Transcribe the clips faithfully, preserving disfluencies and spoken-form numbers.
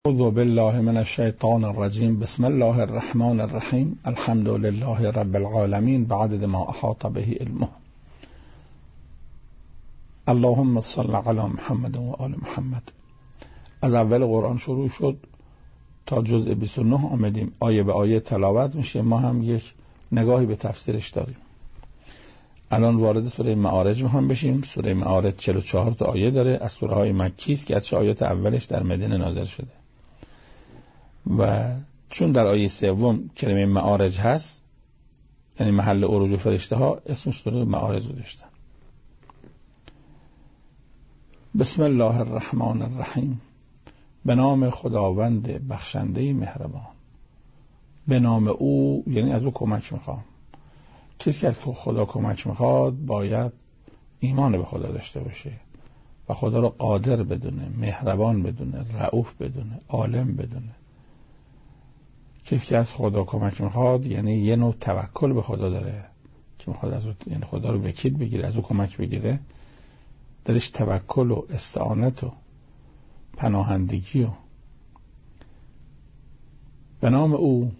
اعوذ بالله من الشیطان الرجیم. بسم الله الرحمن الرحیم. الحمد لله رب العالمین بعدد ما احاط به علمه. اللهم صل علی محمد و آل محمد. از اول قرآن شروع شد تا جزء بیست و نه آمدیم، آیه به آیه تلاوت میشه. ما هم یک نگاهی به تفسیرش داریم. الان وارد سوره معارج میخوام بشیم. سوره معارج چهل و چهار تا آیه داره، از سوره های مکی است، گرچه آیات اولش در مدینه نازل شده و چون در آیه سوم کلمه معارج هست، یعنی محل عروج فرشته ها، اسمش سوره معارج گذاشتن. بسم الله الرحمن الرحیم. به نام خداوند بخشنده مهربان. به نام او یعنی از او کمک میخوام. کسی که از خدا کمک میخواد باید ایمان به خدا داشته باشه و خدا رو قادر بدونه، مهربان بدونه، رؤوف بدونه، عالم بدونه. کسی که از خدا کمک میخواد یعنی یه نوع توکل به خدا داره که میخواد از او، یعنی خدا رو وکیل بگیره، از او کمک بگیره، درش توکل و استعانت و پناهندگی و به نام او.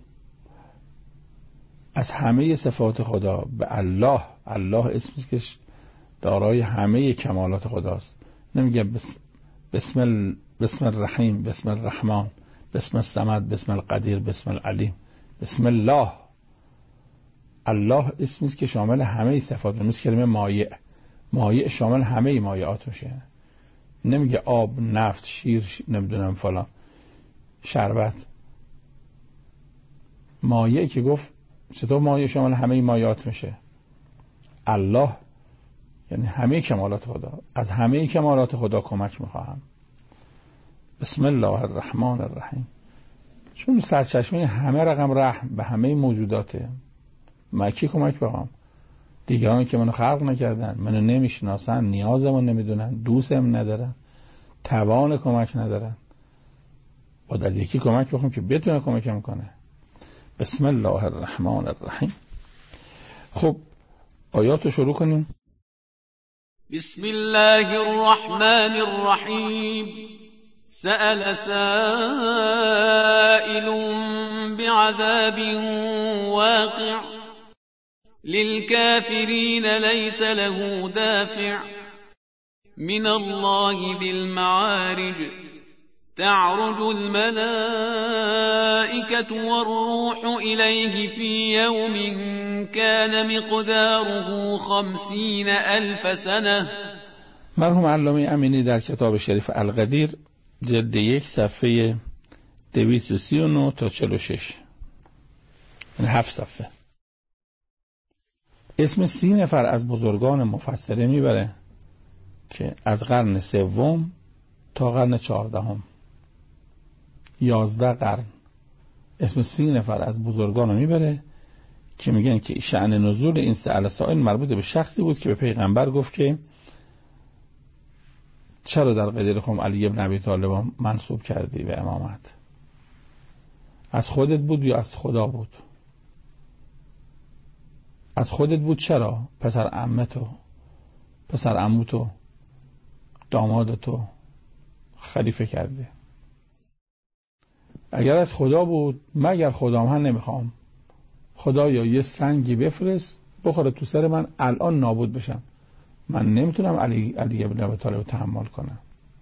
از همه صفات خدا به الله، الله اسمی که دارای همه کمالات خداست. نمیگه بسم بسم, ال... بسم الرحیم، بسم الرحمن، بسم الصمد، بسم القدیر، بسم العلیم. بسم الله. الله اسمی که شامل همه صفات، مثل کلمه مایع. مایع شامل همه مایعات میشه. نمیگه آب، نفت، شیر، نمیدونم فلان، شربت. مایع که گفت چطور مایع شامل همه مایعات میشه؟ الله یعنی همه کمالات خدا. از همه کمالات خدا کمک میخواهم. بسم الله الرحمن الرحیم. چون سرچشمه همه رقم رحم به همه موجوداته. من کی کمک بخوام؟ دیگرانی که منو خلق نکردن، منو نمیشناسن، نیازمو نمیدونن، دوستم ندارن، توان کمک ندارن، باید از یکی کمک بخوام که بتونه کمکم کنه. بسم الله الرحمن الرحیم. خب آیات رو شروع کنیم. بسم الله الرحمن الرحیم. سأل سائل بعذاب واقع للكافرين ليس له دافع من الله ذي المعارج تعرج الملائكة والروح إليه في يوم كان مقداره خمسين ألف سنة. مرحوم علامه امینی در کتاب شریف القدیر جلد یک صفحه دویست و سی و نه تا چهل و شش، یعنی هفت صفحه، اسم سی نفر از بزرگان مفسرین میبره که از قرن سوم تا قرن چهاردهم، یازده قرن، اسم سی نفر از بزرگان رو میبره که میگن که شأن نزول این سأل سائل مربوط به شخصی بود که به پیغمبر گفت که چرا در قدیر خم علی ابن ابی طالب منصوب کردی به امامت؟ از خودت بود یا از خدا بود؟ از خودت بود. چرا؟ پسر عمتو، پسر عموتو، دامادتو خلیفه کرده. اگر از خدا بود، مگر خدا من نمیخوام، خدایا یه سنگی بفرست بخوره تو سر من الان نابود بشم. من نمیتونم علی علی ابن ابی طالب تحمل کنم.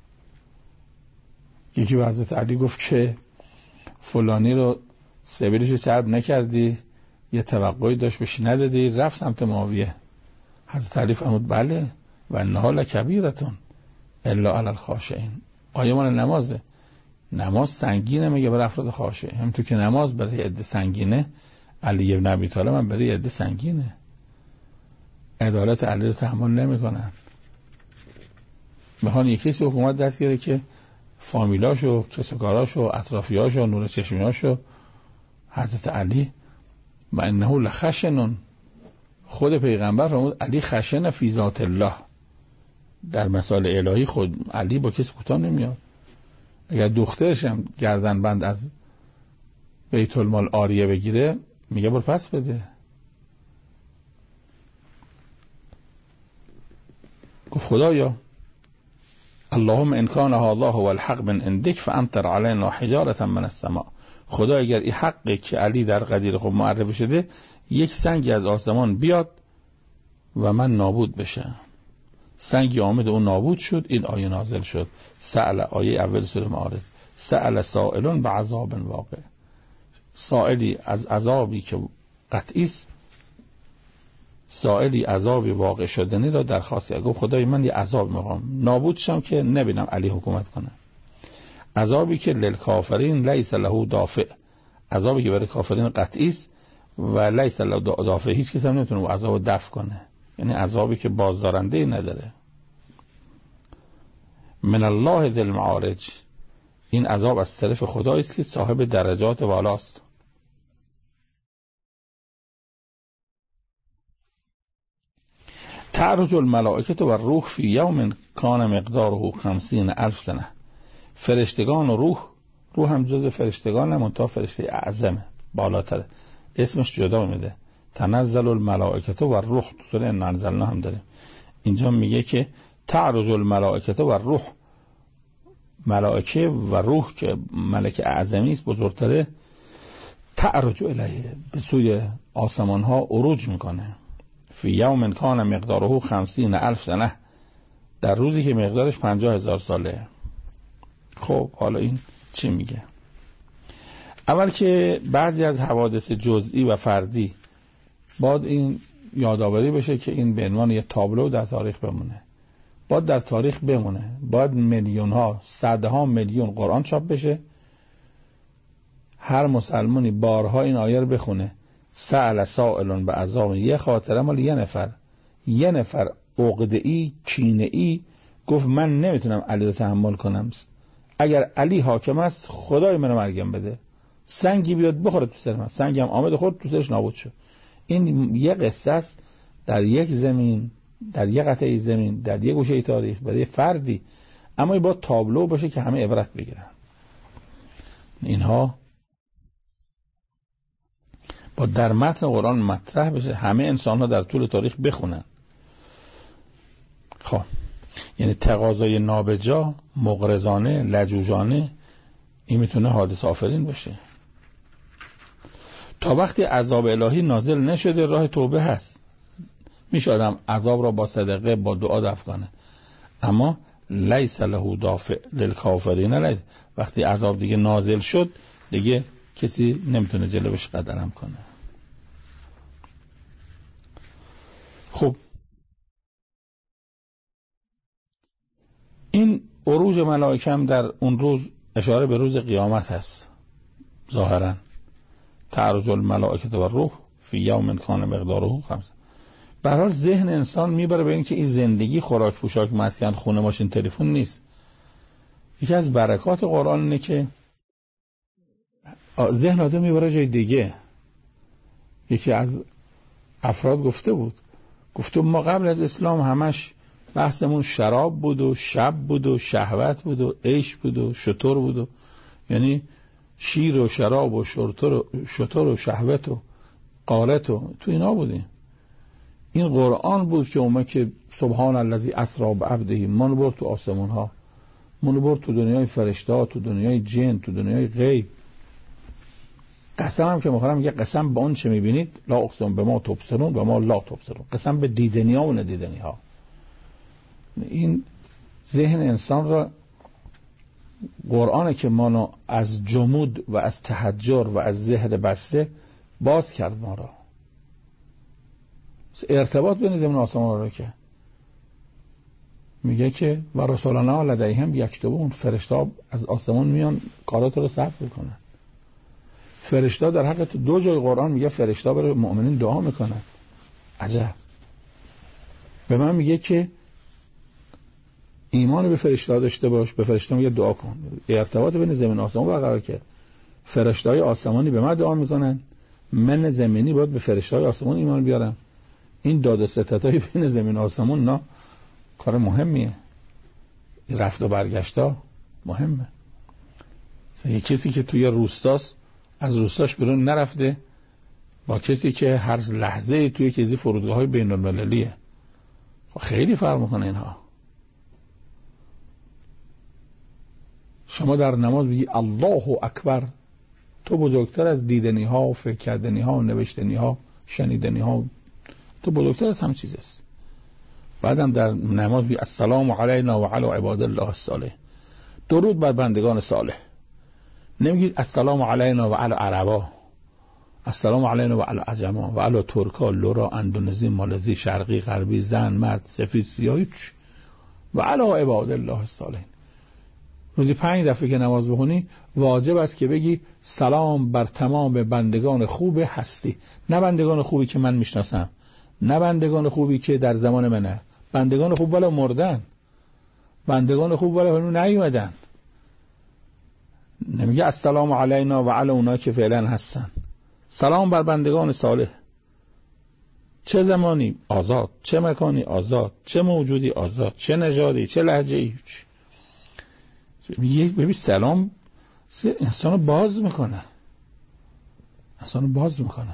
یکی به حضرت علی گفت که فلانی رو سبیلش چرب نکردی، یه توقعی داشت بهش ندادی، رفت سمت معاویه. حضرت علی فرمود بله و انها لکبیرتون الا علی الخاشعین. آیه مال نمازه. نماز سنگینه میگه برای افراد خاشع. همونطور که نماز برای عده سنگینه، علی ابن ابی طالب هم برای عده سنگینه. عدالت علی رو تحمل نمیکنن. میخوان یکی کسی حکومت دست گیره که فامیلاشو، کسوکاراشو، اطرافیاشو، نور چشمیاشو. حضرت علی و انه لخشن، خود پیغمبر فرمود علی خشن فی ذات الله. در مسائل الهی خود علی با کسی کوتاه نمیاد. اگر دخترش هم گردن بند از بیت المال آریه بگیره میگه برو پس بده. گفت خدایا اللهم ان کان هذا هو الحق من عندک فامطر علینا حجارة من السماء. خدا اگر این حقی که علی در قدیر خود معرفی شده، یک سنگ از آسمان بیاد و من نابود بشه. سنگی آمد و اون نابود شد. این آیه نازل شد. سأل، آیه اول سوره معارج. سأل سائل بعذاب واقع. سائلی از عذابی که قطعی است، سائلی عذابی واقع شدنی را درخواست کرد. گفت خدای من یه عذاب میخوام، نابود شم که نبینم علی حکومت کنه. عذابی که للکافرین لیس له دافع، عذابی که برای کافرین قطعی است و لیس له دافع، هیچ کسی هم نمیتونه اون عذاب دفع کنه. یعنی عذابی که بازدارنده نداره. من الله ذی المعارج، این عذاب از طرف خدایی است که صاحب درجات والاست. تعرج الملائکه و روح فی یوم کان مقداره خمسین الف سنه. فرشتگان و روح، روح هم جز فرشتگان، منتها فرشته اعظمه، بالاتره، اسمش جدا میده. تنزل الملائکه و روح، تو سوره ان انزلنا هم داریم. اینجا میگه که تعرج الملائکه و روح، ملائکه و روح که ملک اعظمی است، بزرگتره، تعرج الیه، به سوی آسمان ها عروج میکنه. فی یوم کان مقداره خمسین الف سنه، در روزی که مقدارش پنجاه هزار ساله. خب حالا این چی میگه؟ اول که بعضی از حوادث جزئی و فردی باید این یادآوری بشه که این به عنوان یه تابلو در تاریخ بمونه، باید در تاریخ بمونه، باید میلیون ها، صدها میلیون قرآن چاپ بشه، هر مسلمانی بارها این آیه رو بخونه. سأل سائل بعذاب، یه خاطره مال یه نفر، یه نفر عقده‌ای کینه‌ای گفت من نمیتونم علی رو تحمل کنم، اگر علی حاکم است خدای منو مرگم بده، سنگی بیاد بخوره تو سر من. سنگی هم آمد خورد تو سرش، نابود شد. این یه قصه است در یک زمین، در یک قطعه زمین، در یک گوشه تاریخ، برای فردی، اما با تابلو باشه که همه عبرت بگیرن. اینها با در متن قرآن مطرح بشه، همه انسان ها در طول تاریخ بخونن. خب یعنی تقاضای نابجا، مغرضانه، لجوجانه، این میتونه حادث آفرین باشه. تا وقتی عذاب الهی نازل نشده راه توبه هست، میشه آدم عذاب را با صدقه، با دعا دفع کنه، اما لیس له دافع للکافرین لیس. وقتی عذاب دیگه نازل شد دیگه کسی نمیتونه جلوش قدم کنه. خب این عروج ملائکه هم در اون روز اشاره به روز قیامت هست ظاهرا. تعرج الملائکه و روح فی یوم کان مقداره خمسه. به هر حال ذهن انسان میبره به این که این زندگی خوراک پوشاک مسکن خونه ماشین تلفن نیست. یکی از برکات قرآن اینه که ذهن آدم میبره جای دیگه. یکی از افراد گفته بود، گفته ما قبل از اسلام همش بحثمون شراب بود و شب بود و شهوت بود و عیش بود و شتر بود و یعنی شیر و شراب و شتر و, شتر و شهوت و قارت و تو اینا بودیم. این قرآن بود که اومد که سبحان الذی اسری بعبده، من برد تو آسمون ها، من برد تو دنیای فرشته ها، تو دنیای جن، تو دنیای غیب. قسم هم که میخورم میگه قسم به اون چه میبینید، لا اقسم به ما تبصرون و ما لا تبصرون، قسم به دیدنی ها و ندیدنی ها. این ذهن انسان را قرآن که ما از جمود و از تحجر و از ذهن بسته باز کرد ما را. ارتباط بین زمین و آسمان را که میگه که و رسولنا لدیهم یکتبون، فرشته از آسمان میان کارات رو ثبت میکنن. فرشته در حق دو جای قرآن میگه فرشته برای مؤمنین دعا میکنن. عجب. به من میگه که ایمان به فرشته داشته باش، به فرشته میگه دعا کن. ارتباط بین زمین و آسمان برقرار که فرشته‌های آسمانی به من دعا میکنن، من زمینی باید به فرشته‌های آسمان ایمان بیارم. این داد و ستدهای بین زمین و آسمان نه کار مهمیه. رفت و برگشتا مهمه. یه کسی که توی روستاست از روستاش بیرون نرفته با کسی که هر لحظه توی کسی فرودگاه‌های بین‌المللیه، خیلی فرق میکنه اینها. شما در نماز بگی الله اکبر، تو بزرگتر از دیدنی ها، فکر کردنی ها، نوشتنی ها، شنیدنی ها، تو بزرگتر از هم چیز است. بعدم در نماز بگی السلام علینا و علی عباد الله الصالح، درود بر بندگان صالح. نمیگید السلام علینا و علی عربا، السلام علینا و علی عجما و علی ترکا، لورا، اندونزی، مالزی، شرقی، غربی، زن، مرد، سفید، سیاه و علی عباد الله الصالح. روزی پنج دفعه که نماز بخونی واجب است که بگی سلام بر تمام بندگان خوب هستی، نه بندگان خوبی که من میشناسم، نه بندگان خوبی که در زمان منه، بندگان خوب ولی مردن، بندگان خوب ولی هنوز نیومدن. نمیگه السلام علینا و علی اونایی که فعلا هستن، سلام بر بندگان صالح. چه زمانی آزاد، چه مکانی آزاد، چه موجودی آزاد، چه نژادی، چه لهجه‌ای. میگه ببین سلام انسانو باز میکنه، انسانو باز میکنه،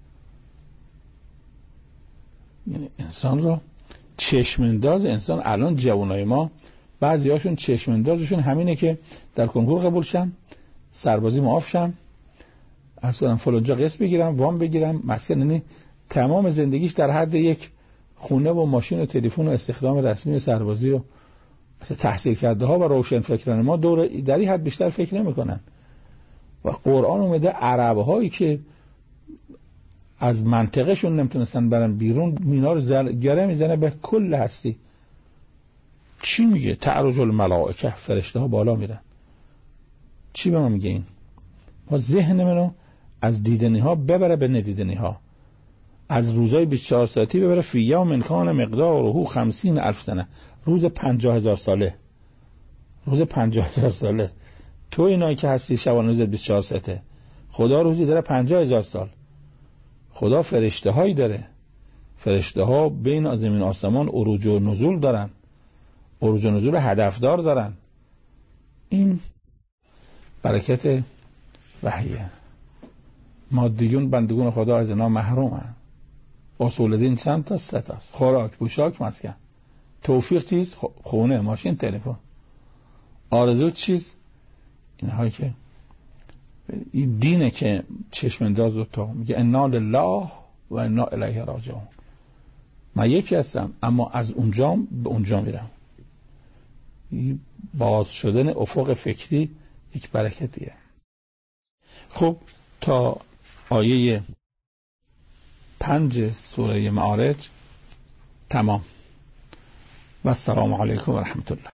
یعنی انسان رو چشم انداز. انسان الان جوانای ما بعضی هاشون چشم اندازشون همینه که در کنکور قبول شم، سربازی معاف شم، اصلا فلانجا قسط بگیرم، وام بگیرم، مسکن. یعنی تمام زندگیش در حد یک خونه و ماشین و تلفن و استخدام رسمی و سربازی و تحصیل کرده ها و روشن فکران ما دور در این حد بیشتر فکر نمی کنن. و قرآن اومده عرب هایی که از منطقهشون نمیتونستن برن بیرون، مینا رو گره میزنه به کل هستی. چی میگه؟ تعرج الملائکه، فرشته ها بالا میرن. چی به ما میگه این؟ ما ذهن منو از دیدنی ها ببره به ندیدنی ها، از روزای بیست و چهار ساعتی ببره فی یوم کان مقداره خمسین الف سنه، روز پنجاه هزار ساله، روز پنجاه هزار ساله. تو اینایی که هستی شبانه روز بیست و چهار ساعته، خدا روزی داره پنجاه هزار سال. خدا فرشته هایی داره، فرشته ها بین زمین و آسمان عروج و نزول دارن، عروج و نزول هدفدار دارن. این برکت وحیه. مادیون بندگون خدا از اینا محرومن. اصول دین چند تا؟ سه تاست: خوراک، پوشاک، مسکن. توفیق چیز؟ خونه، ماشین، تلفن. آرزو چیز؟ اینهایی که این دینه که چشم انداز رو تا میگه انا لله و انا الیه راجعون. من یکی هستم اما از اونجا به اونجا میرم. باز شدن افق فکری یک برکتیه. خب تا آیه پنج سوره معارج تمام. و السلام علیکم و رحمت الله.